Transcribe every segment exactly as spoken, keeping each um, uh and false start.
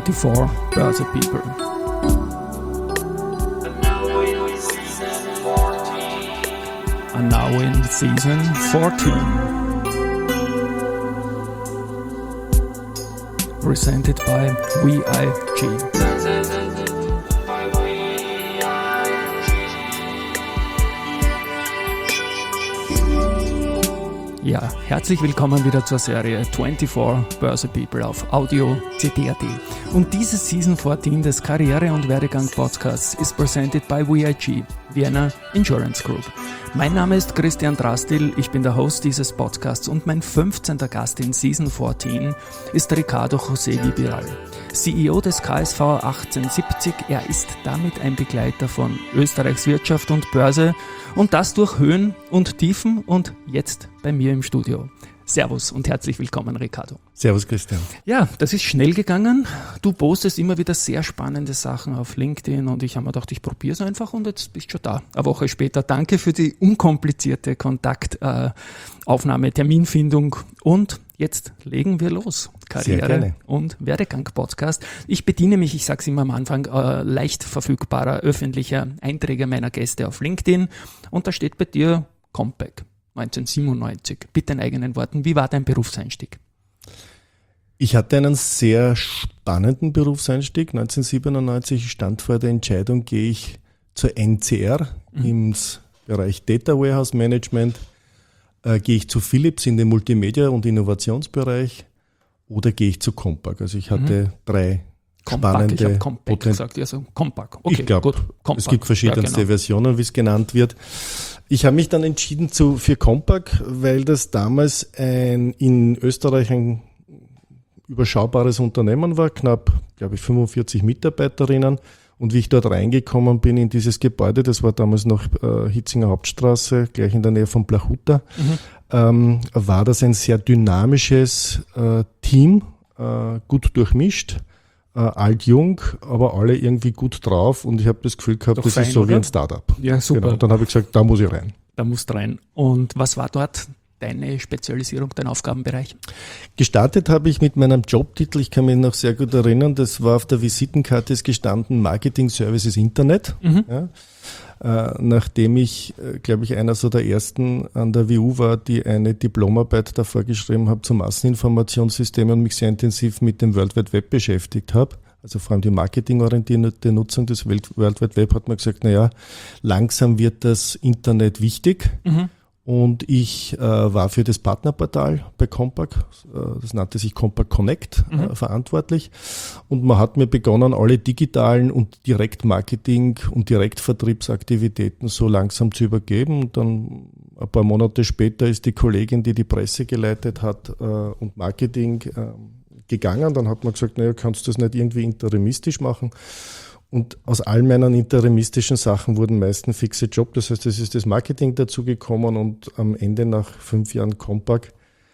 twenty-four Börse People. And now in season fourteen. Presented by V I G. Ja, herzlich willkommen wieder zur Serie twenty-four Börse People auf Audio C D A T. Und diese Season fourteen des Karriere- und Werdegang-Podcasts ist presented by V I G, Vienna Insurance Group. Mein Name ist Christian Drastil, ich bin der Host dieses Podcasts und mein fünfzehnter Gast in Season fourteen ist Ricardo José Vibiral, C E O des K S V achtzehnhundertsiebzig. Er ist damit ein Begleiter von Österreichs Wirtschaft und Börse und das durch Höhen und Tiefen und jetzt bei mir im Studio. Servus und herzlich willkommen, Ricardo. Servus, Christian. Ja, das ist schnell gegangen. Du postest immer wieder sehr spannende Sachen auf LinkedIn und ich habe mir gedacht, ich probiere es einfach und jetzt bist du schon da. Eine Woche später. Danke für die unkomplizierte Kontaktaufnahme, äh, Terminfindung und jetzt legen wir los. Karriere- und Werdegang-Podcast. Ich bediene mich, ich sage es immer am Anfang, äh, leicht verfügbarer öffentlicher Einträge meiner Gäste auf LinkedIn und da steht bei dir Compaq. neunzehnhundertsiebenundneunzig. Bitte in eigenen Worten, wie war dein Berufseinstieg? Ich hatte einen sehr spannenden Berufseinstieg. neunzehnhundertsiebenundneunzig stand vor der Entscheidung, gehe ich zur N C R mhm. im Bereich Data Warehouse Management, äh, gehe ich zu Philips in den Multimedia- und Innovationsbereich oder gehe ich zu Compaq. Also ich hatte mhm. drei Compaq, spannende... ich habe Compaq gesagt, also Compaq. Okay, ich glaube, es gibt verschiedenste ja, genau. Versionen, wie es genannt wird. Ich habe mich dann entschieden zu, für Compaq, weil das damals ein, in Österreich ein überschaubares Unternehmen war, knapp, glaube ich, fünfundvierzig Mitarbeiterinnen. Und wie ich dort reingekommen bin in dieses Gebäude, das war damals noch äh, Hitzinger Hauptstraße, gleich in der Nähe von Plachuta, mhm. ähm, war das ein sehr dynamisches äh, Team, äh, gut durchmischt. Äh, alt, jung, aber alle irgendwie gut drauf und ich habe das Gefühl gehabt, Doch das fein, ist so oder? Wie ein Startup. Ja, super. Genau. Und dann habe ich gesagt, da muss ich rein. Da musst du rein. Und was war dort deine Spezialisierung, dein Aufgabenbereich? Gestartet habe ich mit meinem Jobtitel, ich kann mich noch sehr gut erinnern, das war auf der Visitenkarte ist gestanden Marketing Services Internet. Mhm. Ja. Äh, nachdem ich, äh, glaube ich, einer so der ersten an der W U war, die eine Diplomarbeit davor geschrieben habe zu Masseninformationssystemen und mich sehr intensiv mit dem World Wide Web beschäftigt habe. Also vor allem die marketingorientierte Nutzung des World Wide Web hat man gesagt, naja, langsam wird das Internet wichtig. Mhm. Und ich äh, war für das Partnerportal bei Compaq, äh, das nannte sich Compaq Connect, mhm. äh, verantwortlich. Und man hat mir begonnen, alle digitalen und Direktmarketing- und Direktvertriebsaktivitäten so langsam zu übergeben. Und dann ein paar Monate später ist die Kollegin, die die Presse geleitet hat äh, und Marketing äh, gegangen. Dann hat man gesagt, naja, kannst du das nicht irgendwie interimistisch machen? Und aus all meinen interimistischen Sachen wurden meistens fixe Job. Das heißt, es ist das Marketing dazugekommen und am Ende nach fünf Jahren Compaq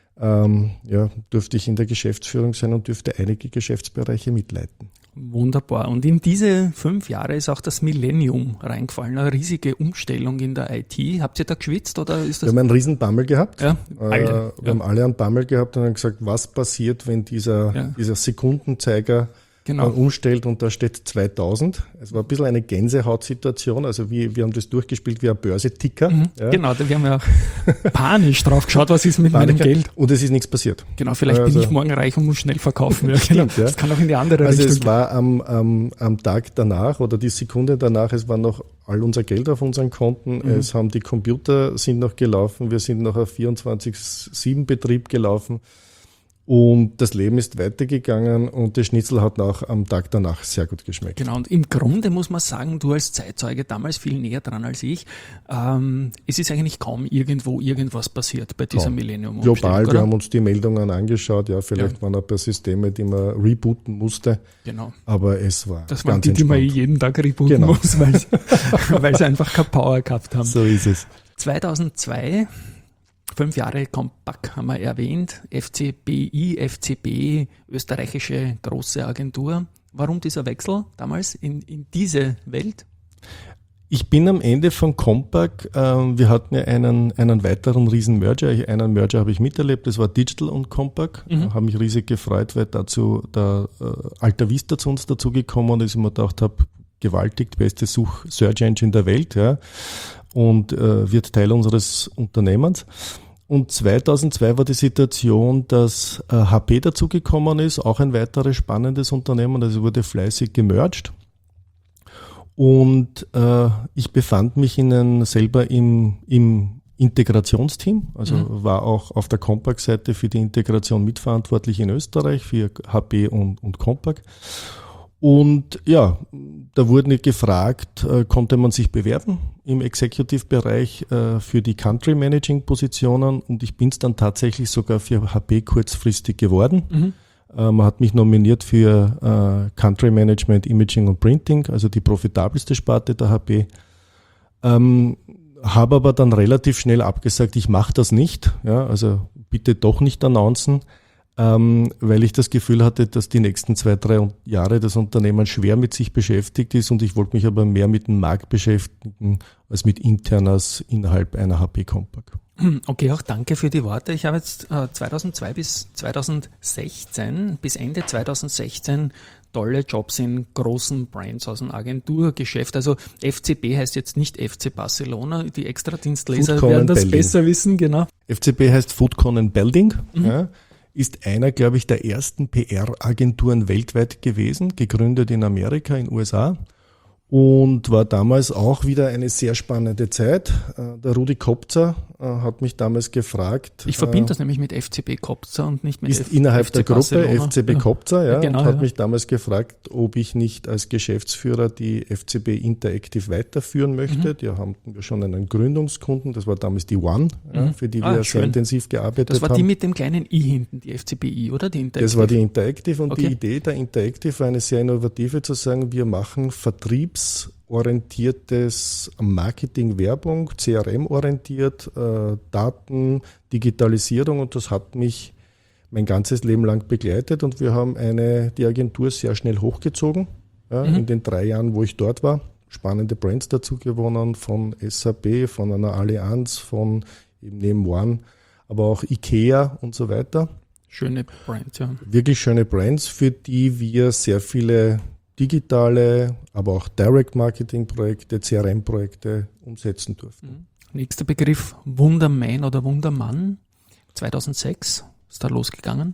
ähm, ja, durfte ich in der Geschäftsführung sein und dürfte einige Geschäftsbereiche mitleiten. Wunderbar. Und in diese fünf Jahre ist auch das Millennium reingefallen. Eine riesige Umstellung in der I T. Habt ihr da geschwitzt oder ist das? Wir haben einen riesen Bammel gehabt. Ja, alle. Äh, wir ja. haben alle einen Bammel gehabt und haben gesagt, was passiert, wenn dieser, ja. dieser Sekundenzeiger Genau. umstellt und da steht zweitausend. Es war ein bisschen eine Gänsehautsituation, also wir, wir haben das durchgespielt wie ein Börseticker. Mhm, ja. Genau, da haben wir auch panisch drauf geschaut, was ist mit Paniker. meinem Geld. Und es ist nichts passiert. Genau, vielleicht also, bin ich morgen reich und muss schnell verkaufen. Ja, stimmt, genau. Das kann auch in die andere also Richtung. Also es war am, am, am Tag danach oder die Sekunde danach, es war noch all unser Geld auf unseren Konten, mhm. es haben die Computer sind noch gelaufen, wir sind noch auf vierundzwanzig sieben Betrieb gelaufen. Und das Leben ist weitergegangen und der Schnitzel hat auch am Tag danach sehr gut geschmeckt. Genau, und im Grunde muss man sagen, du als Zeitzeuge damals viel näher dran als ich, ähm, es ist eigentlich kaum irgendwo irgendwas passiert bei dieser Millennium-Umstellung. Global, oder? Wir haben uns die Meldungen angeschaut, ja, vielleicht ja. waren ein paar Systeme, die man rebooten musste, genau. aber es war Das waren ganz die, entspannt. Die man jeden Tag rebooten genau. muss, weil sie einfach keine Power gehabt haben. So ist es. zweitausendzwei Fünf Jahre Compaq haben wir erwähnt, F C B I, F C B, österreichische große Agentur. Warum dieser Wechsel damals in, in diese Welt? Ich bin am Ende von Compaq, äh, wir hatten ja einen, einen weiteren riesen Merger, einen Merger habe ich miterlebt, das war Digital und Compaq, mhm. habe mich riesig gefreut, weil dazu der äh, Alta Vista zu uns dazugekommen ist und ich mir gedacht habe, gewaltig, beste Such-Search-Engine der Welt, ja, und äh, wird Teil unseres Unternehmens. Und zweitausendzwei war die Situation, dass äh, H P dazugekommen ist, auch ein weiteres spannendes Unternehmen, also wurde fleißig gemerged. Und äh, ich befand mich in einem, selber im, im Integrationsteam, also mhm. war auch auf der Compaq-Seite für die Integration mitverantwortlich in Österreich, für H P und, und Compaq. Und ja, da wurde gefragt, äh, konnte man sich bewerben im Executive-Bereich äh, für die Country-Managing-Positionen und ich bin es dann tatsächlich sogar für H P kurzfristig geworden. Mhm. Man hat mich nominiert für äh, Country Management, Imaging und Printing, also die profitabelste Sparte der H P. Ähm, habe aber dann relativ schnell abgesagt, ich mache das nicht. Ja, also bitte doch nicht announcen, ähm, weil ich das Gefühl hatte, dass die nächsten zwei, drei Jahre das Unternehmen schwer mit sich beschäftigt ist und ich wollte mich aber mehr mit dem Markt beschäftigen als mit Internas innerhalb einer H P Compaq. Okay, auch danke für die Worte. Ich habe jetzt äh, zweitausendzwei bis zweitausendsechzehn, bis Ende zweitausendsechzehn tolle Jobs in großen Brands aus dem Agenturgeschäft. Also F C B heißt jetzt nicht F C Barcelona, die Extradienstleser werden das Belding. Besser wissen, genau. F C B heißt Foodcon and Belding, mhm. ja, ist einer, glaube ich, der ersten P R-Agenturen weltweit gewesen, gegründet in Amerika, in den U S A. Und war damals auch wieder eine sehr spannende Zeit. Der Rudi Kopzer hat mich damals gefragt. Ich verbinde das nämlich mit F C B Kopzer und nicht mit ist F- innerhalb F C der Gruppe Barcelona. F C B Kopzer, ja, ja, genau, und hat ja. mich damals gefragt, ob ich nicht als Geschäftsführer die F C B Interactive weiterführen möchte. Mhm. Die haben wir schon einen Gründungskunden, das war damals die One, mhm. ja, für die wir ah, sehr intensiv gearbeitet haben. Das war haben. die mit dem kleinen I hinten, die F C B I, oder? Die Interactive. Das war die Interactive und okay. Die Idee der Interactive war eine sehr innovative, zu sagen, wir machen Vertriebs orientiertes Marketing, Werbung, C R M-orientiert, äh, Daten, Digitalisierung und das hat mich mein ganzes Leben lang begleitet und wir haben eine, die Agentur sehr schnell hochgezogen, ja, mhm. in den drei Jahren, wo ich dort war. Spannende Brands dazu gewonnen, von S A P, von einer Allianz, von eben neben One, aber auch Ikea und so weiter. Schöne Brands, ja. Wirklich schöne Brands, für die wir sehr viele digitale, aber auch Direct-Marketing-Projekte, C R M-Projekte umsetzen durften. Nächster Begriff, Wunderman oder Wundermann. zweitausendsechs ist da losgegangen.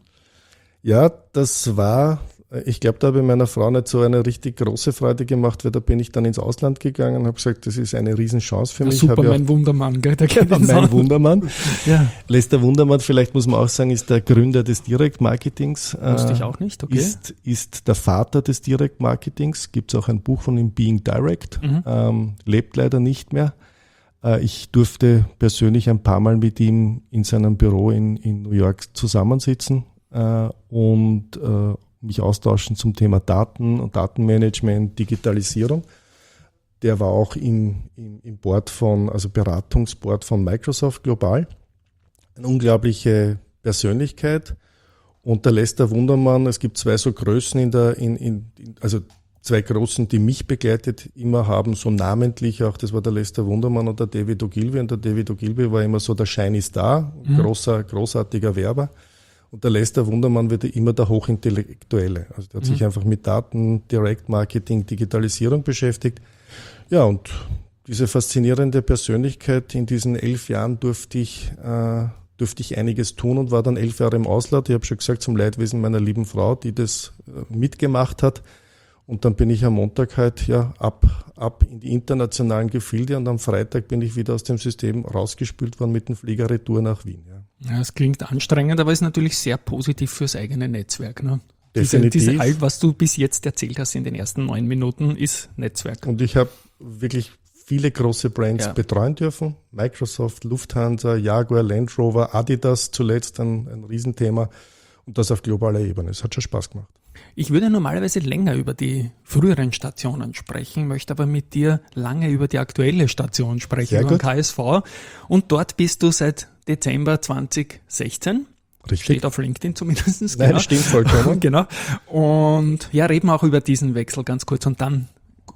Ja, das war, ich glaube, da habe ich meiner Frau nicht so eine richtig große Freude gemacht, weil da bin ich dann ins Ausland gegangen und habe gesagt, das ist eine Riesenchance für ja, mich. Super, ja mein Wundermann. Gell? Der ja, mein Wundermann. Ja. Lester Wundermann, vielleicht muss man auch sagen, ist der Gründer des Direct-Marketings. Wusste ich auch nicht, okay. Ist, ist der Vater des Direct-Marketings. Gibt es auch ein Buch von ihm, Being Direct. Mhm. Ähm, lebt leider nicht mehr. Äh, ich durfte persönlich ein paar Mal mit ihm in seinem Büro in, in New York zusammensitzen äh, und äh, mich austauschen zum Thema Daten und Datenmanagement, Digitalisierung. Der war auch im, im, im Board von, also Beratungsboard von Microsoft global. Eine unglaubliche Persönlichkeit. Und der Lester Wundermann, es gibt zwei so Größen in der, in, in, also zwei Großen, die mich begleitet immer haben, so namentlich auch, das war der Lester Wundermann und der David Ogilvy. Und der David Ogilvy war immer so der Shiny Star, mhm. großer, großartiger Werber. Und der Lester Wundermann wird immer der Hochintellektuelle. Also der hat mhm. sich einfach mit Daten, Direct Marketing, Digitalisierung beschäftigt. Ja, und diese faszinierende Persönlichkeit, in diesen elf Jahren durfte ich, äh, durfte ich einiges tun und war dann elf Jahre im Ausland. Ich habe schon gesagt, zum Leidwesen meiner lieben Frau, die das äh, mitgemacht hat. Und dann bin ich am Montag halt ja ab, ab in die internationalen Gefilde und am Freitag bin ich wieder aus dem System rausgespült worden mit dem Flieger retour nach Wien. Ja. Ja, es klingt anstrengend, aber ist natürlich sehr positiv fürs eigene Netzwerk. Ne? Definitiv. Diese, diese all, was du bis jetzt erzählt hast in den ersten neun Minuten, ist Netzwerk. Und ich habe wirklich viele große Brands ja. betreuen dürfen. Microsoft, Lufthansa, Jaguar, Land Rover, Adidas zuletzt ein, ein Riesenthema. Und das auf globaler Ebene. Es hat schon Spaß gemacht. Ich würde normalerweise länger über die früheren Stationen sprechen, möchte aber mit dir lange über die aktuelle Station sprechen, Sehr über den K S V. Und dort bist du seit Dezember zweitausendsechzehn. Richtig. Steht auf LinkedIn zumindest. Nein, genau. Stimmt vollkommen. Genau. Und ja, reden wir auch über diesen Wechsel ganz kurz und dann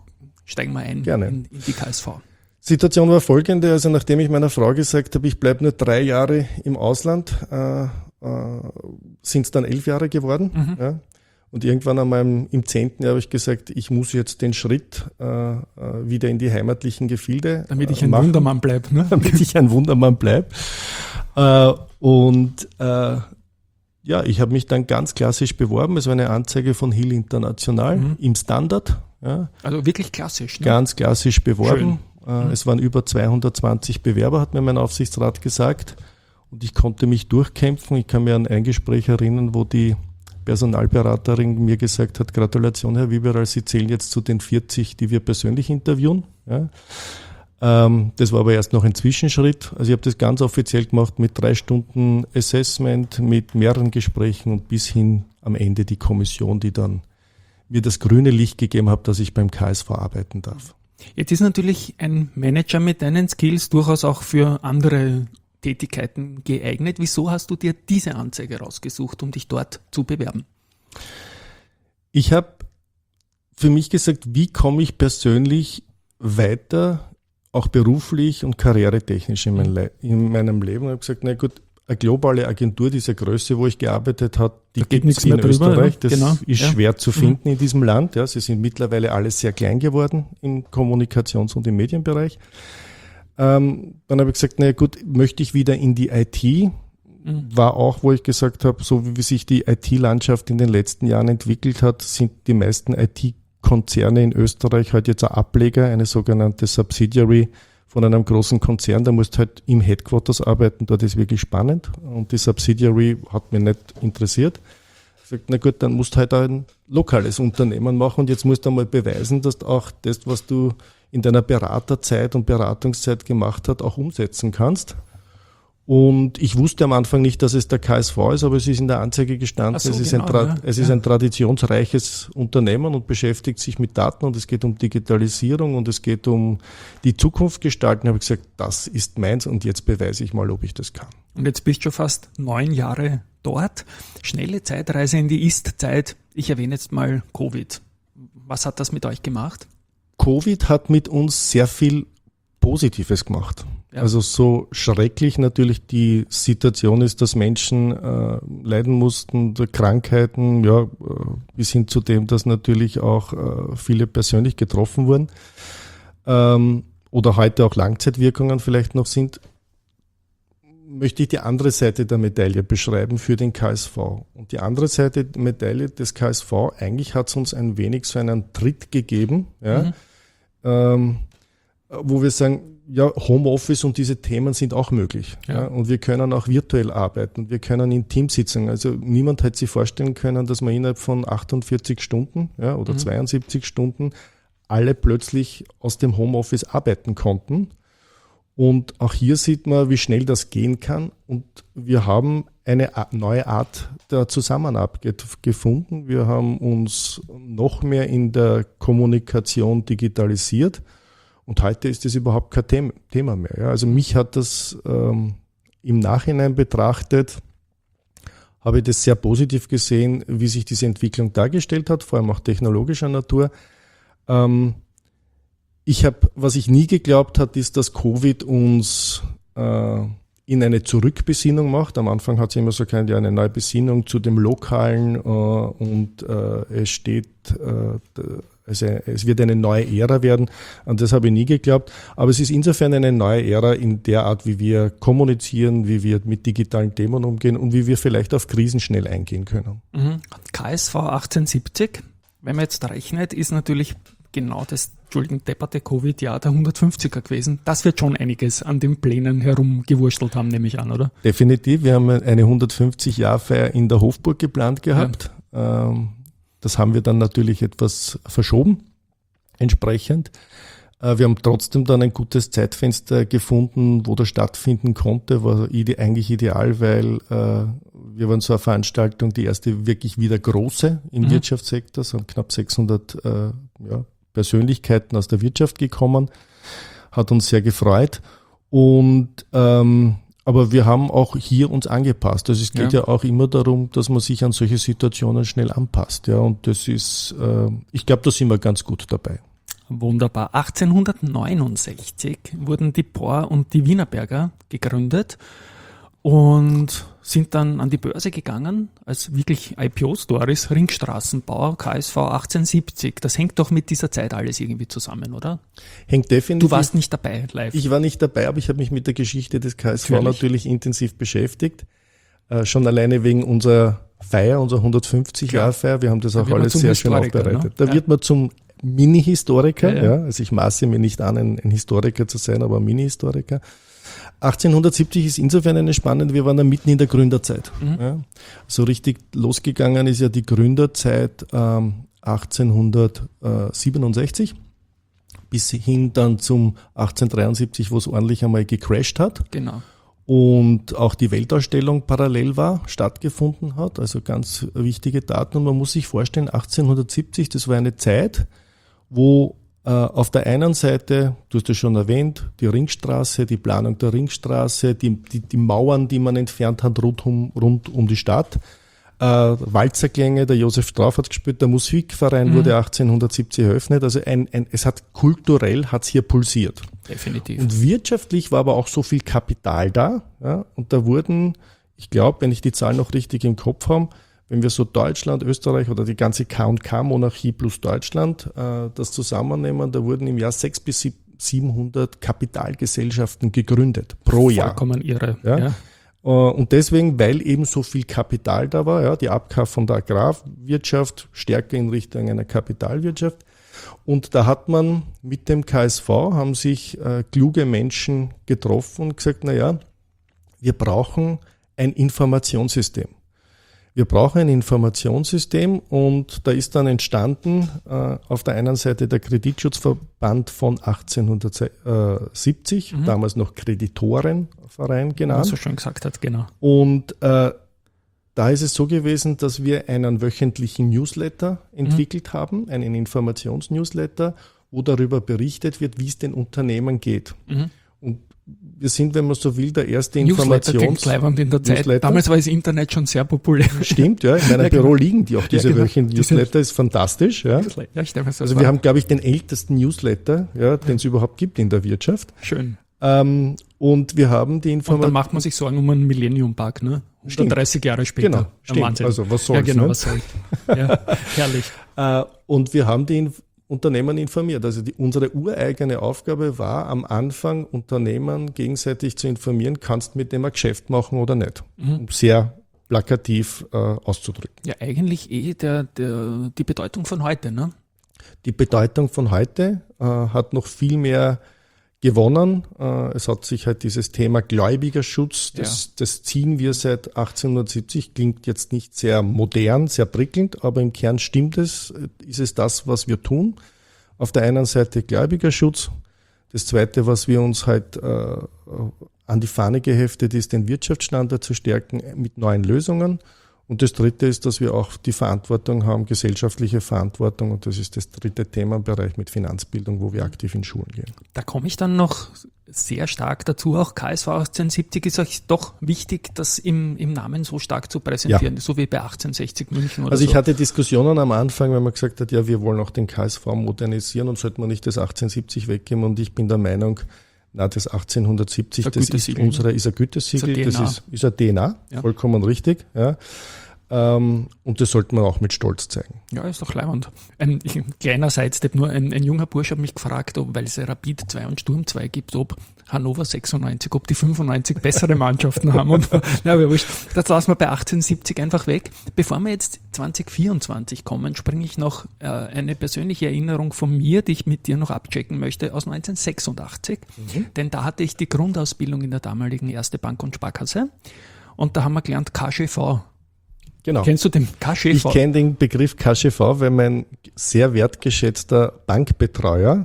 Steigen wir ein Gerne. in, in die K S V. Situation war folgende, also nachdem ich meiner Frau gesagt habe, ich bleibe nur drei Jahre im Ausland, äh, äh, sind es dann elf Jahre geworden. Mhm. Ja. Und irgendwann einmal im, im zehnten Jahr habe ich gesagt, ich muss jetzt den Schritt äh, wieder in die heimatlichen Gefilde Damit ich ein machen, Wundermann bleibe. Ne? Damit ich ein Wundermann bleibe. Äh, und äh, ja, ich habe mich dann ganz klassisch beworben. Es war eine Anzeige von Hill International mhm. im Standard. Ja. Also wirklich klassisch. Ne? Ganz klassisch beworben. Äh, mhm. Es waren über zweihundertzwanzig Bewerber, hat mir mein Aufsichtsrat gesagt. Und ich konnte mich durchkämpfen. Ich kann mir an ein Gespräch erinnern, wo die Personalberaterin mir gesagt hat, Gratulation, Herr Wieberl, Sie zählen jetzt zu den vierzig, die wir persönlich interviewen. Ja. Ähm, das war aber erst noch ein Zwischenschritt. Also ich habe das ganz offiziell gemacht mit drei Stunden Assessment, mit mehreren Gesprächen und bis hin am Ende die Kommission, die dann mir das grüne Licht gegeben hat, dass ich beim K S V arbeiten darf. Jetzt ist natürlich ein Manager mit deinen Skills durchaus auch für andere Tätigkeiten geeignet. Wieso hast du dir diese Anzeige rausgesucht, um dich dort zu bewerben? Ich habe für mich gesagt, wie komme ich persönlich weiter, auch beruflich und karrieretechnisch in, mein Le- in meinem Leben. Ich habe gesagt, na gut, eine globale Agentur dieser Größe, wo ich gearbeitet habe, die gibt es in Österreich. Das genau. ist ja. schwer zu finden mhm. in diesem Land. Ja, sie sind mittlerweile alle sehr klein geworden im Kommunikations- und im Medienbereich. Ähm, dann habe ich gesagt, na gut, möchte ich wieder in die I T. Mhm. War auch, wo ich gesagt habe, so wie sich die I T-Landschaft in den letzten Jahren entwickelt hat, sind die meisten I T-Konzerne in Österreich halt jetzt ein Ableger, eine sogenannte Subsidiary von einem großen Konzern. Da musst du halt im Headquarters arbeiten, dort ist wirklich spannend. Und die Subsidiary hat mich nicht interessiert. Ich sagte, na gut, dann musst du halt ein lokales Unternehmen machen und jetzt musst du einmal beweisen, dass du auch das, was du in deiner Beraterzeit und Beratungszeit gemacht hast, auch umsetzen kannst. Und ich wusste am Anfang nicht, dass es der K S V ist, aber es ist in der Anzeige gestanden, so, es, ist, genau, ein Tra- ja. es ist ein traditionsreiches Unternehmen und beschäftigt sich mit Daten und es geht um Digitalisierung und es geht um die Zukunft gestalten. Da habe ich gesagt, das ist meins und jetzt beweise ich mal, ob ich das kann. Und jetzt bist du fast neun Jahre dort. Schnelle Zeitreise in die Ist-Zeit. Ich erwähne jetzt mal Covid. Was hat das mit euch gemacht? Covid hat mit uns sehr viel Positives gemacht. Ja. Also so schrecklich natürlich die Situation ist, dass Menschen äh, leiden mussten, Krankheiten, ja, äh, bis hin zu dem, dass natürlich auch äh, viele persönlich getroffen wurden ähm, oder heute auch Langzeitwirkungen vielleicht noch sind, möchte ich die andere Seite der Medaille beschreiben für den K S V. Und die andere Seite der Medaille des K S V, eigentlich hat es uns ein wenig so einen Tritt gegeben, ja, mhm. ähm, wo wir sagen, ja, Homeoffice und diese Themen sind auch möglich. Ja. Ja, und wir können auch virtuell arbeiten. Wir können in Teams sitzen. Also niemand hätte sich vorstellen können, dass wir innerhalb von achtundvierzig Stunden ja, oder mhm. zweiundsiebzig Stunden alle plötzlich aus dem Homeoffice arbeiten konnten. Und auch hier sieht man, wie schnell das gehen kann. Und wir haben eine neue Art der Zusammenarbeit gefunden. Wir haben uns noch mehr in der Kommunikation digitalisiert. Und heute ist das überhaupt kein Thema mehr. Ja. Also mich hat das ähm, im Nachhinein betrachtet, habe ich das sehr positiv gesehen, wie sich diese Entwicklung dargestellt hat, vor allem auch technologischer Natur. Ähm, ich habe, was ich nie geglaubt habe, ist, dass Covid uns äh, in eine Zurückbesinnung macht. Am Anfang hat es immer so keine, ja, eine neue Besinnung zu dem Lokalen äh, und äh, es steht äh, Also es wird eine neue Ära werden, an das habe ich nie geglaubt. Aber es ist insofern eine neue Ära in der Art, wie wir kommunizieren, wie wir mit digitalen Themen umgehen und wie wir vielleicht auf Krisen schnell eingehen können. Mhm. K S V achtzehnhundertsiebzig, wenn man jetzt rechnet, ist natürlich genau das, Entschuldigung, depperte Covid-Jahr der hundertfünfziger gewesen. Das wird schon einiges an den Plänen herumgewurschtelt haben, nehme ich an, oder? Definitiv. Wir haben eine hundertfünfzig-Jahr-Feier in der Hofburg geplant gehabt. Ja. Ähm, Das haben wir dann natürlich etwas verschoben, entsprechend. Wir haben trotzdem dann ein gutes Zeitfenster gefunden, wo das stattfinden konnte, war eigentlich ideal, weil wir waren so eine Veranstaltung, die erste wirklich wieder große im mhm. Wirtschaftssektor, sind knapp sechshundert ja, Persönlichkeiten aus der Wirtschaft gekommen, hat uns sehr gefreut und ähm, aber wir haben auch hier uns angepasst. Also es geht ja. ja auch immer darum, dass man sich an solche Situationen schnell anpasst. Ja, und das ist, äh, ich glaube, da sind wir ganz gut dabei. Wunderbar. achtzehnhundertneunundsechzig wurden die Bohr und die Wienerberger gegründet und sind dann an die Börse gegangen als wirklich I P O-Stories, Ringstraßenbau, K S V achtzehnhundertsiebzig. Das hängt doch mit dieser Zeit alles irgendwie zusammen, oder? Hängt definitiv. Du warst nicht dabei live. Ich war nicht dabei, aber ich habe mich mit der Geschichte des K S V natürlich, natürlich intensiv beschäftigt. Äh, schon alleine wegen unserer Feier, unserer hundertfünfzig-Jahr-Feier. Wir haben das auch alles sehr schön aufbereitet. Ne? Da ja. wird man zum Mini-Historiker. Ja, ja. Ja. Also ich maße mir nicht an, ein, ein Historiker zu sein, aber ein Mini-Historiker. achtzehnhundertsiebzig ist insofern eine spannende, wir waren da mitten in der Gründerzeit. Mhm. Ja. So richtig losgegangen ist ja die Gründerzeit ähm, achtzehnhundertsiebenundsechzig bis hin dann zum achtzehnhundertdreiundsiebzig, wo es ordentlich einmal gecrashed hat. Genau. Und auch die Weltausstellung parallel war, stattgefunden hat, also ganz wichtige Daten. Und man muss sich vorstellen, achtzehnhundertsiebzig, das war eine Zeit, wo äh, auf der einen Seite, du hast es schon erwähnt, die Ringstraße, die Planung der Ringstraße, die, die, die Mauern, die man entfernt hat rund um, rund um die Stadt, äh, Walzerklänge, der Josef Strauß hat gespielt, der Musikverein mhm. wurde achtzehnhundertsiebzig eröffnet. Also ein, ein, es hat kulturell hat's hier pulsiert. Definitiv. Und wirtschaftlich war aber auch so viel Kapital da. Ja, und da wurden, ich glaube, wenn ich die Zahlen noch richtig im Kopf habe, wenn wir so Deutschland, Österreich oder die ganze K und K-Monarchie plus Deutschland äh, das zusammennehmen, da wurden im Jahr sechshundert bis siebenhundert Kapitalgesellschaften gegründet pro Jahr. Vollkommen irre. Ja? Ja. Und deswegen, weil eben so viel Kapital da war, ja, die Abkaufung der Agrarwirtschaft stärker in Richtung einer Kapitalwirtschaft. Und da hat man mit dem K S V, haben sich äh, kluge Menschen getroffen und gesagt, na ja, wir brauchen ein Informationssystem. Wir brauchen ein Informationssystem und da ist dann entstanden äh, auf der einen Seite der Kreditschutzverband von achtzehnhundertsiebzig, mhm. damals noch Kreditorenverein genannt. Was so schön gesagt hat, genau. Und äh, da ist es so gewesen, dass wir einen wöchentlichen Newsletter entwickelt mhm. haben, einen Informationsnewsletter, wo darüber berichtet wird, wie es den Unternehmen geht. Mhm. Und wir sind, wenn man so will, der erste Informations... in der Zeit. Damals war das Internet schon sehr populär. Stimmt, ja. In meinem ja, Büro genau. liegen die auch, diese ja, genau. wöchentlichen Newsletter, ist fantastisch. Ja. Ja, ich denke, also wir haben, glaube ich, den ältesten Newsletter, ja, den es überhaupt gibt in der Wirtschaft. Schön. Ähm, und wir haben die Information... Und dann macht man sich Sorgen um einen Millennium-Bug, ne? hundertdreißig Jahre später. Genau, stimmt. Wahnsinn. Also was soll's, ja, genau, ne? was soll's. Ja, herrlich. Äh, und wir haben die Inf- Unternehmen informiert. Also die, unsere ureigene Aufgabe war am Anfang, Unternehmen gegenseitig zu informieren, kannst mit dem ein Geschäft machen oder nicht. Mhm. Um sehr plakativ äh, auszudrücken. Ja, eigentlich eh der, der, die Bedeutung von heute, ne? Die Bedeutung von heute äh, hat noch viel mehr gewonnen. Äh, es hat sich halt dieses Thema Gläubigerschutz, das, ja. das ziehen wir seit achtzehnhundertsiebzig, klingt jetzt nicht sehr modern, sehr prickelnd, aber im Kern stimmt es, ist es das, was wir tun. Auf der einen Seite Gläubigerschutz. Das Zweite, was wir uns halt äh, an die Fahne geheftet ist, den Wirtschaftsstandard zu stärken mit neuen Lösungen. Und das Dritte ist, dass wir auch die Verantwortung haben, gesellschaftliche Verantwortung. Und das ist das dritte Themenbereich mit Finanzbildung, wo wir aktiv in Schulen gehen. Da komme ich dann noch sehr stark dazu. Auch K S V achtzehnhundertsiebzig ist euch doch wichtig, das im, im Namen so stark zu präsentieren, ja. so wie bei achtzehnhundertsechzig München oder Also ich so. hatte Diskussionen am Anfang, wenn man gesagt hat, ja, wir wollen auch den K S V modernisieren und sollten wir nicht das achtzehnhundertsiebzig weggeben. Und ich bin der Meinung, na, das achtzehnhundertsiebzig, das ist unsere, ist ein Gütesiegel, das ist, ist ein D N A, ja. vollkommen richtig, ja. Ähm, und das sollte man auch mit Stolz zeigen. Ja, ist doch leibend. Ein, ein kleiner Sidestep nur, ein, ein junger Bursch hat mich gefragt, ob, weil es ja Rapid zwei und Sturm zwei gibt, ob Hannover sechsundneunzig, ob die fünfundneunzig bessere Mannschaften haben. Und, na, aber wurscht, das lassen wir bei achtzehnhundertsiebzig einfach weg. Bevor wir jetzt zwanzig vierundzwanzig kommen, springe ich noch äh, eine persönliche Erinnerung von mir, die ich mit dir noch abchecken möchte, aus neunzehnhundertsechsundachtzig. Mhm. Denn da hatte ich die Grundausbildung in der damaligen Erste Bank und Sparkasse. Und da haben wir gelernt K G V. Genau. Kennst du den K G V? Ich kenne den Begriff K G V, weil mein sehr wertgeschätzter Bankbetreuer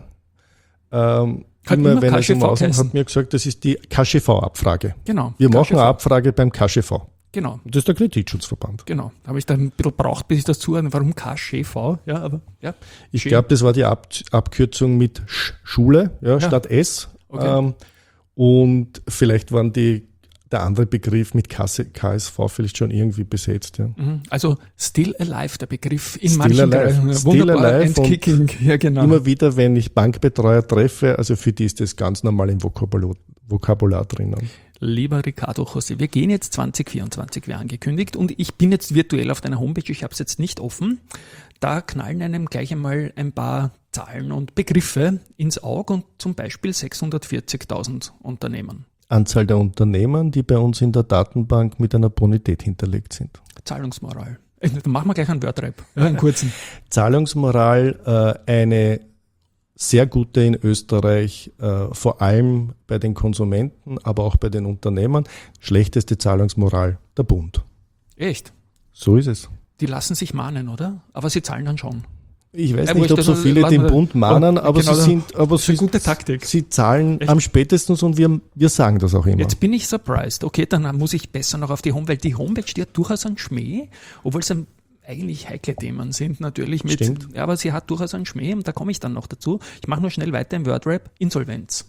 ähm, hat immer, immer wenn K er G V so außen hat mir gesagt, das ist die K G V-Abfrage. Genau. Wir K G V. machen eine Abfrage beim K G V. Genau. Und das ist der Kreditschutzverband. Genau. Da habe ich dann ein bisschen braucht, bis ich das zuhöre. Warum K G V? Ja, aber, ja. Ich glaube, das war die Ab- Abkürzung mit Sch- Schule, ja, ja. statt S. Okay. Ähm, und vielleicht waren die der andere Begriff mit K S V vielleicht schon irgendwie besetzt. Ja. Also Still Alive, der Begriff in Still manchen alive. Still alive and kicking. Ja, genau. Immer wieder, wenn ich Bankbetreuer treffe, also für die ist das ganz normal im Vokabular, Vokabular drinnen. Lieber Ricardo José, wir gehen jetzt zwanzig vierundzwanzig, wie angekündigt, und ich bin jetzt virtuell auf deiner Homepage, ich habe es jetzt nicht offen. Da knallen einem gleich einmal ein paar Zahlen und Begriffe ins Auge und zum Beispiel sechshundertvierzigtausend Unternehmen. Anzahl der Unternehmen, die bei uns in der Datenbank mit einer Bonität hinterlegt sind. Zahlungsmoral. Dann machen wir gleich einen Wordrap, einen kurzen. Zahlungsmoral, äh, eine sehr gute in Österreich, äh, vor allem bei den Konsumenten, aber auch bei den Unternehmen. Schlechteste Zahlungsmoral, der Bund. Echt? So ist es. Die lassen sich mahnen, oder? Aber sie zahlen dann schon. Ich weiß ja, nicht, ob so viele den Bund mahnen, aber genau, sie sind, aber sie, gute Taktik. Sie zahlen Echt? am spätesten und wir, wir sagen das auch immer. Jetzt bin ich surprised. Okay, dann muss ich besser noch auf die Homepage. Die Homepage, die hat durchaus einen Schmäh, obwohl es ein eigentlich heikle Themen sind natürlich mit, Stimmt. Ja, aber sie hat durchaus einen Schmäh und da komme ich dann noch dazu. Ich mache nur schnell weiter im Wordrap. Insolvenz.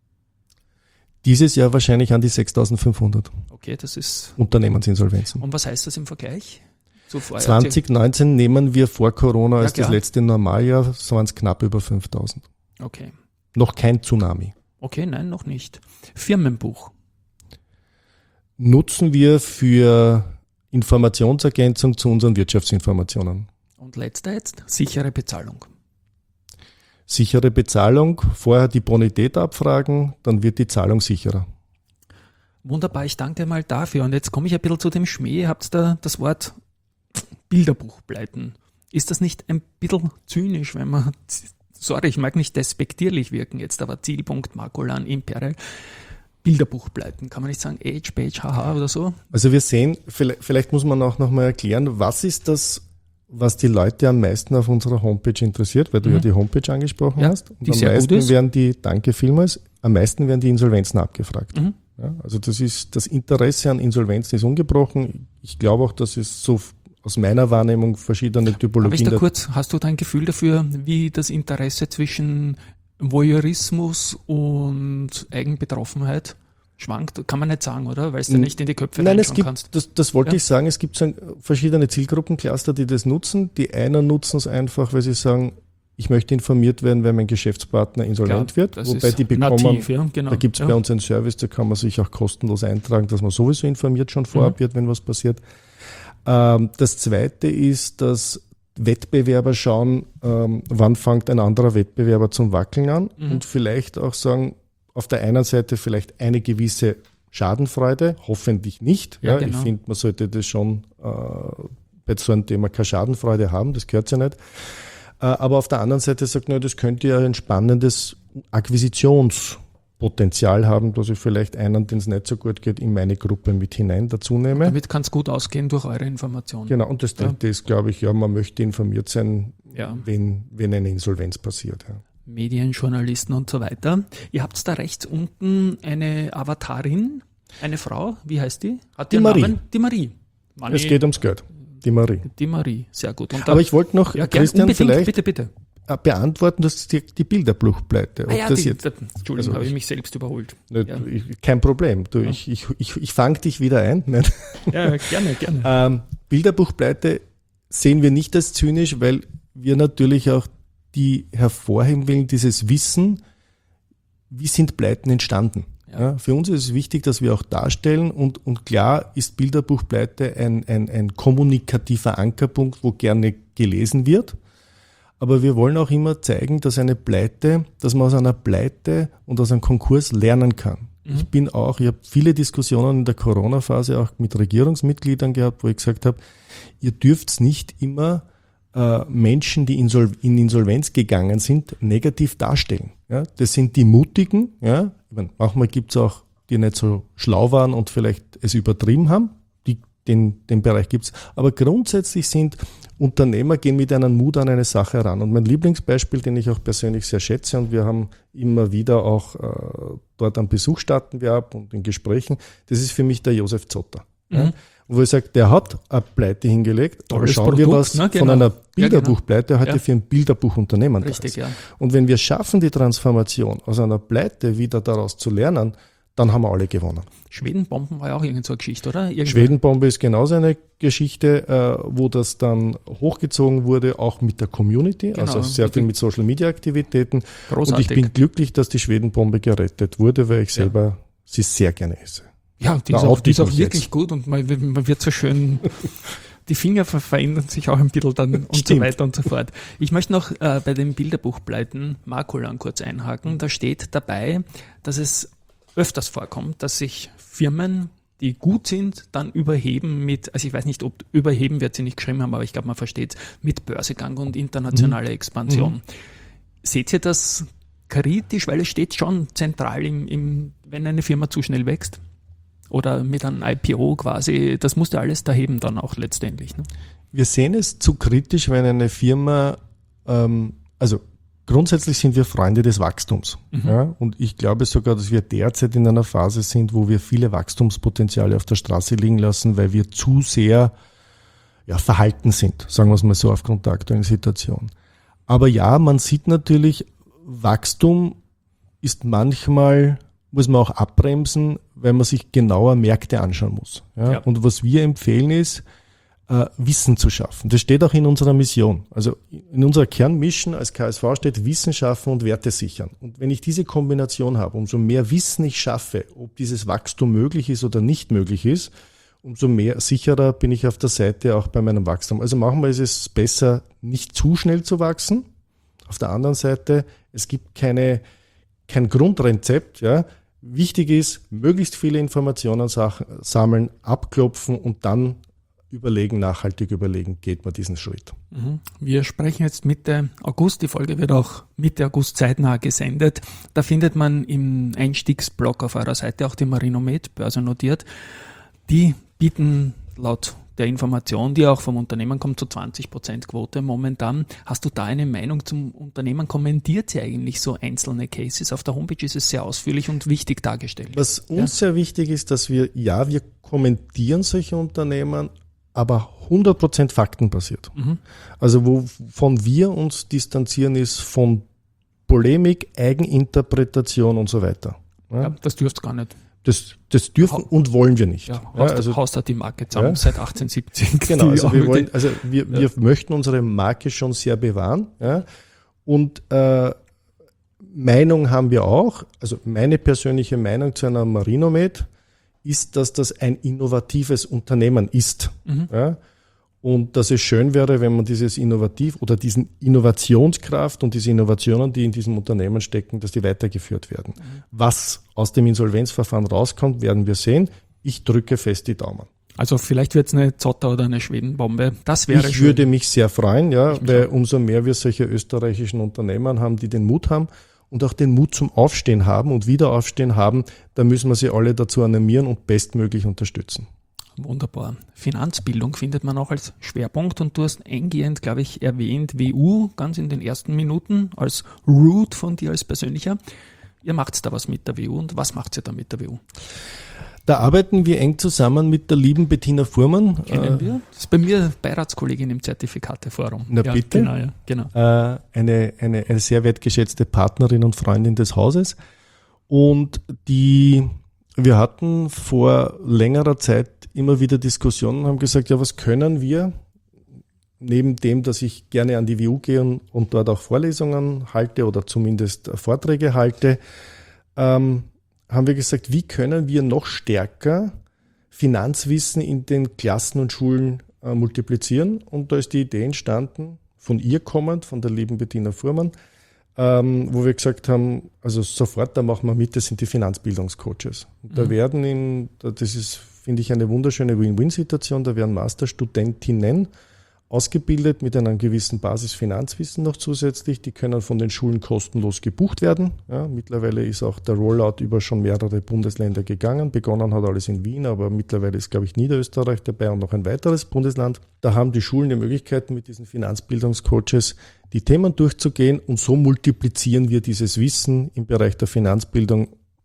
Dieses Jahr wahrscheinlich an die sechstausendfünfhundert. Okay, das ist Unternehmensinsolvenzen. Und was heißt das im Vergleich? So zwanzig neunzehn nehmen wir vor Corona als ja, das letzte Normaljahr, so waren es knapp über fünftausend. Okay. Noch kein Tsunami. Okay, nein, noch nicht. Firmenbuch. Nutzen wir für Informationsergänzung zu unseren Wirtschaftsinformationen. Und letzter jetzt, sichere Bezahlung. Sichere Bezahlung, vorher die Bonität abfragen, dann wird die Zahlung sicherer. Wunderbar, ich danke mal dafür. Und jetzt komme ich ein bisschen zu dem Schmäh. Ihr habt da das Wort Bilderbuchpleiten. Ist das nicht ein bisschen zynisch, wenn man, sorry, ich mag nicht despektierlich wirken jetzt, aber Zielpunkt, Makulan, Imperial, Bilderbuchpleiten, kann man nicht sagen Age, Page, haha oder so? Also wir sehen, vielleicht, vielleicht muss man auch nochmal erklären, was ist das, was die Leute am meisten auf unserer Homepage interessiert, weil du mhm. ja die Homepage angesprochen ja, hast. Und die am sehr meisten gut ist. werden die, danke vielmals, am meisten werden die Insolvenzen abgefragt. Mhm. Ja, also das ist, das Interesse an Insolvenzen ist ungebrochen. Ich glaube auch, dass es so aus meiner Wahrnehmung verschiedene Typologien. Aber ich da kurz, hast du da ein Gefühl dafür, wie das Interesse zwischen Voyeurismus und Eigenbetroffenheit schwankt? Kann man nicht sagen, oder? Weil es da nicht in die Köpfe Nein, es reinschauen gibt, kannst. Das, das wollte ja. ich sagen, es gibt so verschiedene Zielgruppencluster, die das nutzen. Die einen nutzen es einfach, weil sie sagen, ich möchte informiert werden, wenn mein Geschäftspartner insolvent Klar, wird. Wobei die bekommen, nativ, ja, genau. da gibt es ja. bei uns einen Service, da kann man sich auch kostenlos eintragen, dass man sowieso informiert schon vorab mhm. wird, wenn was passiert. Ähm, das Zweite ist, dass Wettbewerber schauen, ähm, wann fängt ein anderer Wettbewerber zum Wackeln an mhm. und vielleicht auch sagen, auf der einen Seite vielleicht eine gewisse Schadenfreude, hoffentlich nicht. Ja, ja, genau. Ich finde, man sollte das schon äh, bei so einem Thema keine Schadenfreude haben, das gehört ja nicht. Äh, aber auf der anderen Seite sagt man, das könnte ja ein spannendes Akquisitionspotenzial haben, dass ich vielleicht einen, den es nicht so gut geht, in meine Gruppe mit hinein dazu nehme. Damit kann es gut ausgehen durch eure Informationen. Genau, und das Dritte ja. ist, glaube ich, ja, man möchte informiert sein, ja. wenn, wenn eine Insolvenz passiert. Ja. Medien, Journalisten und so weiter. Ihr habt da rechts unten eine Avatarin, eine Frau, wie heißt die? Hat die, die Marie. Namen? Die Marie. Money. Es geht ums Geld. Die Marie. Die Marie, sehr gut. Und da, Aber ich wollte noch, ja, Christian, vielleicht bitte, bitte. beantworten, dass die, die Bilderbuchpleite. Ah, ja, das die, jetzt, da, Entschuldigung, also habe ich mich selbst überholt. Nicht, ja. ich, kein Problem. Du, ja. Ich, ich, ich, ich fange dich wieder ein. Nicht? Ja, gerne, gerne. ähm, Bilderbuchpleite sehen wir nicht als zynisch, weil wir natürlich auch die hervorheben wollen, dieses Wissen, wie sind Pleiten entstanden. Ja. Ja, für uns ist es wichtig, dass wir auch darstellen und, und klar ist Bilderbuchpleite ein, ein, ein kommunikativer Ankerpunkt, wo gerne gelesen wird. Aber wir wollen auch immer zeigen, dass eine Pleite, dass man aus einer Pleite und aus einem Konkurs lernen kann. Mhm. Ich bin auch, ich habe viele Diskussionen in der Corona-Phase auch mit Regierungsmitgliedern gehabt, wo ich gesagt habe, ihr dürft nicht immer äh, Menschen, die insol- in Insolvenz gegangen sind, negativ darstellen. Ja, das sind die Mutigen. Ja, ich meine, manchmal gibt es auch, die nicht so schlau waren und vielleicht es übertrieben haben. Die, den, den Bereich gibt es. Aber grundsätzlich sind Unternehmer, gehen mit einem Mut an eine Sache ran. Und mein Lieblingsbeispiel, den ich auch persönlich sehr schätze, und wir haben immer wieder auch äh, dort einen Besuch starten wir ab und in Gesprächen, das ist für mich der Josef Zotter. Mhm. Ja, wo ich sage, der hat eine Pleite hingelegt, aber schauen Produkt, wir, was ne? genau. von einer Bilderbuchpleite heute ja. für ein Bilderbuchunternehmen Richtig, da ist. Ja. Und wenn wir schaffen, die Transformation aus einer Pleite wieder daraus zu lernen, dann haben wir alle gewonnen. Schwedenbomben war ja auch irgend so eine Geschichte, oder? Irgendwann. Schwedenbombe ist genauso eine Geschichte, äh, wo das dann hochgezogen wurde, auch mit der Community, genau, also sehr viel mit Social-Media-Aktivitäten. Großartig. Und ich bin glücklich, dass die Schwedenbombe gerettet wurde, weil ich selber ja. sie sehr gerne esse. Ja, die ist auch, die ist auch wirklich jetzt. gut und man, man wird so schön... Die Finger verändern sich auch ein bisschen dann und Stimmt. so weiter und so fort. Ich möchte noch äh, bei den Bilderbuchpleiten Markulan kurz einhaken. Da steht dabei, dass es öfters vorkommt, dass sich Firmen, die gut sind, dann überheben mit, also ich weiß nicht, ob überheben wird sie nicht geschrieben haben, aber ich glaube, man versteht es, mit Börsegang und internationaler mhm. Expansion. Mhm. Seht ihr das kritisch, weil es steht schon zentral im, im, wenn eine Firma zu schnell wächst? Oder mit einem I P O quasi, das musst du alles da heben dann auch letztendlich. Ne? Wir sehen es zu kritisch, wenn eine Firma, ähm, also grundsätzlich sind wir Freunde des Wachstums. Mhm. Ja? Und ich glaube sogar, dass wir derzeit in einer Phase sind, wo wir viele Wachstumspotenziale auf der Straße liegen lassen, weil wir zu sehr ja, verhalten sind, sagen wir es mal so, aufgrund der aktuellen Situation. Aber ja, man sieht natürlich, Wachstum ist manchmal... muss man auch abbremsen, weil man sich genauer Märkte anschauen muss. Ja? Ja. Und was wir empfehlen ist, äh, Wissen zu schaffen. Das steht auch in unserer Mission. Also in unserer Kernmission als K S V steht Wissen schaffen und Werte sichern. Und wenn ich diese Kombination habe, umso mehr Wissen ich schaffe, ob dieses Wachstum möglich ist oder nicht möglich ist, umso mehr sicherer bin ich auf der Seite auch bei meinem Wachstum. Also manchmal ist es besser, nicht zu schnell zu wachsen. Auf der anderen Seite, es gibt keine, kein Grundrezept, ja. Wichtig ist, möglichst viele Informationen sammeln, abklopfen und dann überlegen, nachhaltig überlegen, geht man diesen Schritt. Wir sprechen jetzt Mitte August, die Folge wird auch Mitte August zeitnah gesendet. Da findet man im Einstiegsblog auf eurer Seite auch die Marinomed, börsennotiert. Die bieten laut der Information, die auch vom Unternehmen kommt, zu zwanzig Prozent Quote momentan. Hast du da eine Meinung zum Unternehmen? Kommentiert sie eigentlich so einzelne Cases? Auf der Homepage ist es sehr ausführlich und wichtig dargestellt. Was uns ja. sehr wichtig ist, dass wir, ja, wir kommentieren solche Unternehmen, aber hundert Prozent faktenbasiert. Mhm. Also wovon wir uns distanzieren, ist von Polemik, Eigeninterpretation und so weiter. Ja, ja, das dürft gar nicht. Das, das dürfen ha- und wollen wir nicht. Ja, ja, also Haus hat die Marke zusammen ja. seit achtzehnhundertsiebzig. Genau, also wir, wollen, also wir, ja. wir möchten unsere Marke schon sehr bewahren. Ja. Und äh, Meinung haben wir auch. Also meine persönliche Meinung zu einer Marinomed ist, dass das ein innovatives Unternehmen ist. Mhm. Ja. Und dass es schön wäre, wenn man dieses Innovativ oder diesen Innovationskraft und diese Innovationen, die in diesem Unternehmen stecken, dass die weitergeführt werden. Mhm. Was aus dem Insolvenzverfahren rauskommt, werden wir sehen. Ich drücke fest die Daumen. Also vielleicht wird es eine Zotter oder eine Schwedenbombe. Das wäre Ich schön. würde mich sehr freuen, ja, weil umso mehr wir solche österreichischen Unternehmen haben, die den Mut haben und auch den Mut zum Aufstehen haben und Wiederaufstehen haben, da müssen wir sie alle dazu animieren und bestmöglich unterstützen. Wunderbar. Finanzbildung findet man auch als Schwerpunkt und du hast eingehend, glaube ich, erwähnt, W U ganz in den ersten Minuten als Root von dir als persönlicher. Ihr macht da was mit der W U und was macht ihr da mit der W U? Da arbeiten wir eng zusammen mit der lieben Bettina Fuhrmann. Kennen wir? Das ist bei mir Beiratskollegin im Zertifikateforum. Na ja, bitte. Genau, ja, genau. Äh, eine, eine, eine sehr wertgeschätzte Partnerin und Freundin des Hauses. Und die, wir hatten vor längerer Zeit immer wieder Diskussionen und haben gesagt, ja, was können wir, neben dem, dass ich gerne an die W U gehe und, und dort auch Vorlesungen halte oder zumindest Vorträge halte, ähm, haben wir gesagt, wie können wir noch stärker Finanzwissen in den Klassen und Schulen äh, multiplizieren? Und da ist die Idee entstanden, von ihr kommend, von der lieben Bettina Fuhrmann, ähm, wo wir gesagt haben, also sofort, da machen wir mit, das sind die Finanzbildungscoaches. Und mhm. da werden in, das ist, finde ich, eine wunderschöne Win-Win-Situation, da werden Masterstudentinnen ausgebildet mit einem gewissen Basisfinanzwissen noch zusätzlich. Die können von den Schulen kostenlos gebucht werden. Ja, mittlerweile ist auch der Rollout über schon mehrere Bundesländer gegangen. Begonnen hat alles in Wien, aber mittlerweile ist, glaube ich, Niederösterreich dabei und noch ein weiteres Bundesland. Da haben die Schulen die Möglichkeit, mit diesen Finanzbildungscoaches die Themen durchzugehen und so multiplizieren wir dieses Wissen im Bereich der Finanzbildung,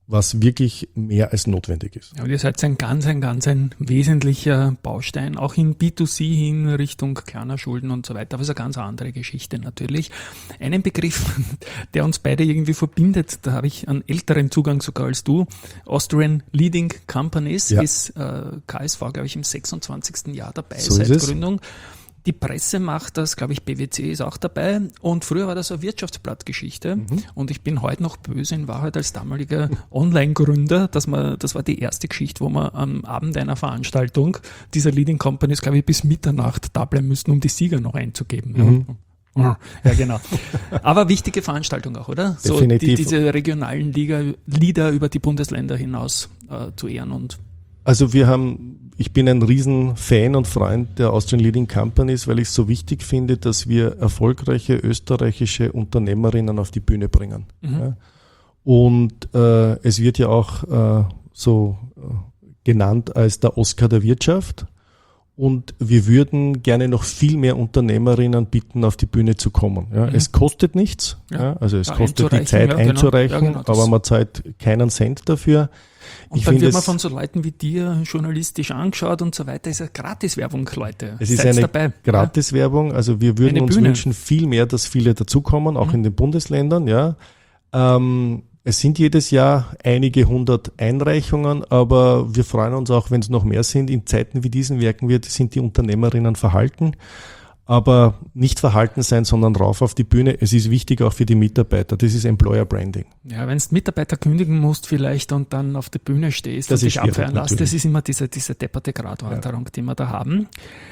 was wirklich mehr als notwendig ist. Ja, und ihr seid ein ganz, ein ganz ein wesentlicher Baustein, auch in B zwei C hin, Richtung kleiner Schulden und so weiter, aber es ist eine ganz andere Geschichte natürlich. Einen Begriff, der uns beide irgendwie verbindet, da habe ich einen älteren Zugang sogar als du, Austrian Leading Companies, ja. ist äh, K S V, glaube ich, im sechsundzwanzigsten Jahr dabei, so seit Gründung. Die Presse macht das, glaube ich, B W C ist auch dabei und früher war das so eine Wirtschaftsblattgeschichte mhm. und ich bin heute noch böse in Wahrheit als damaliger Online-Gründer, dass man, das war die erste Geschichte, wo wir am Abend einer Veranstaltung dieser Leading Companies, glaube ich, bis Mitternacht da bleiben müssten, um die Sieger noch einzugeben. Mhm. Ja. Ja, genau. Aber wichtige Veranstaltung auch, oder? So Definitiv. Die, diese regionalen Liga, Lieder über die Bundesländer hinaus äh, zu ehren und Also wir haben, ich bin ein riesen Fan und Freund der Austrian Leading Companies, weil ich es so wichtig finde, dass wir erfolgreiche österreichische Unternehmerinnen auf die Bühne bringen. Mhm. Ja. Und äh, es wird ja auch äh, so äh, genannt als der Oscar der Wirtschaft. Und wir würden gerne noch viel mehr Unternehmerinnen bitten, auf die Bühne zu kommen. Ja, mhm. Es kostet nichts, ja. Ja, also es ja, kostet die Zeit ja, einzureichen, genau. Ja, genau, aber man zahlt keinen Cent dafür. Und ich dann wird man von so Leuten wie dir journalistisch angeschaut und so weiter. Es ist ja Gratiswerbung, Leute. Es ist Seid's eine dabei. Gratiswerbung. Also wir würden eine uns Bühne. wünschen viel mehr, dass viele dazukommen, auch mhm. in den Bundesländern. Ja, ähm, es sind jedes Jahr einige hundert Einreichungen, aber wir freuen uns auch, wenn es noch mehr sind. In Zeiten wie diesen merken wir, sind die Unternehmerinnen verhalten. Aber nicht verhalten sein, sondern rauf auf die Bühne. Es ist wichtig auch für die Mitarbeiter. Das ist Employer Branding. Ja, wenn du Mitarbeiter kündigen musst vielleicht und dann auf der Bühne stehst das und dich abfeiern lässt, das ist immer diese, diese depperte Gratwanderung, ja. die wir da haben.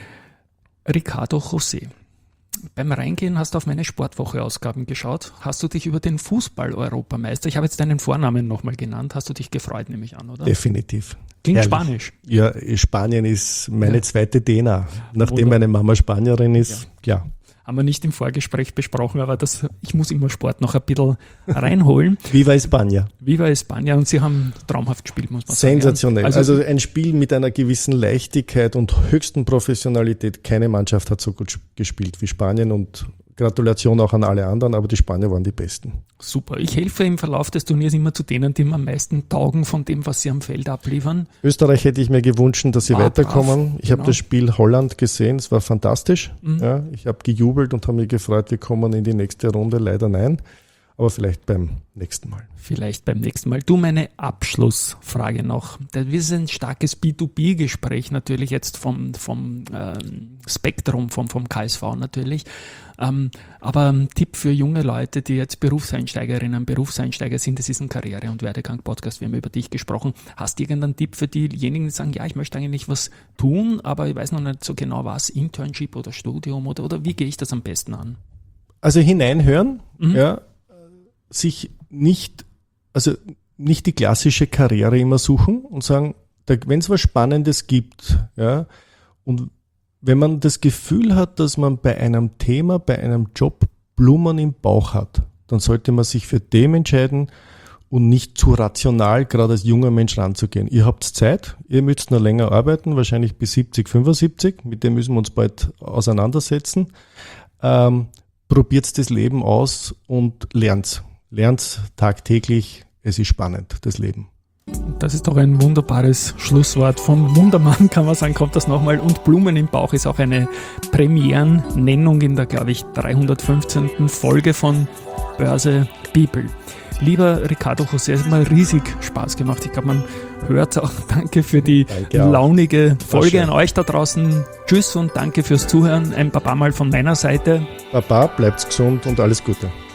Ricardo José. Beim Reingehen hast du auf meine Sportwoche-Ausgaben geschaut. Hast du dich über den Fußball-Europameister, ich habe jetzt deinen Vornamen nochmal genannt, hast du dich gefreut, nehme ich an, oder? Definitiv. Klingt Herrlich. Spanisch. Ja, Spanien ist meine ja. zweite D N A. Nachdem Oder? meine Mama Spanierin ist, ja. ja. Haben wir nicht im Vorgespräch besprochen, aber das, ich muss immer Sport noch ein bisschen reinholen. Viva España. Viva España und sie haben traumhaft gespielt, muss man sagen. Sensationell. Also, also ein Spiel mit einer gewissen Leichtigkeit und höchsten Professionalität. Keine Mannschaft hat so gut gespielt wie Spanien und Gratulation auch an alle anderen, aber die Spanier waren die Besten. Super. Ich helfe im Verlauf des Turniers immer zu denen, die mir am meisten taugen von dem, was sie am Feld abliefern. Österreich hätte ich mir gewünscht, dass sie ah, weiterkommen. Brav. Ich genau. habe das Spiel Holland gesehen, es war fantastisch. Mhm. Ja, ich habe gejubelt und habe mich gefreut, wir kommen in die nächste Runde. Leider nein, aber vielleicht beim nächsten Mal. Vielleicht beim nächsten Mal. Du, meine Abschlussfrage noch. Das ist ein starkes B zwei B-Gespräch natürlich jetzt vom, vom ähm, Spektrum, vom, vom K S V natürlich. Ähm, aber ein Tipp für junge Leute, die jetzt Berufseinsteigerinnen, Berufseinsteiger sind, das ist ein Karriere- und Werdegang-Podcast, wir haben über dich gesprochen. Hast du irgendeinen Tipp für diejenigen, die sagen, ja, ich möchte eigentlich was tun, aber ich weiß noch nicht so genau was, Internship oder Studium oder, oder wie gehe ich das am besten an? Also hineinhören, mhm. ja, sich nicht, also nicht die klassische Karriere immer suchen und sagen, wenn es was Spannendes gibt, ja, und wenn man das Gefühl hat, dass man bei einem Thema, bei einem Job Blumen im Bauch hat, dann sollte man sich für dem entscheiden und nicht zu rational, gerade als junger Mensch ranzugehen. Ihr habt Zeit, ihr müsst noch länger arbeiten, wahrscheinlich bis siebzig, fünfundsiebzig, mit dem müssen wir uns bald auseinandersetzen. Ähm, probiert das Leben aus und lernt's. Lernt's tagtäglich, es ist spannend, das Leben. Das ist doch ein wunderbares Schlusswort. Vom Wundermann kann man sagen, kommt das nochmal. Und Blumen im Bauch ist auch eine Premierennennung in der, glaube ich, dreihundertfünfzehnten Folge von Börse People. Lieber Ricardo José, es hat mal riesig Spaß gemacht. Ich glaube, man hört auch. Danke für die danke launige Folge an euch da draußen. Tschüss und danke fürs Zuhören. Ein Baba mal von meiner Seite. Baba, bleibt's gesund und alles Gute.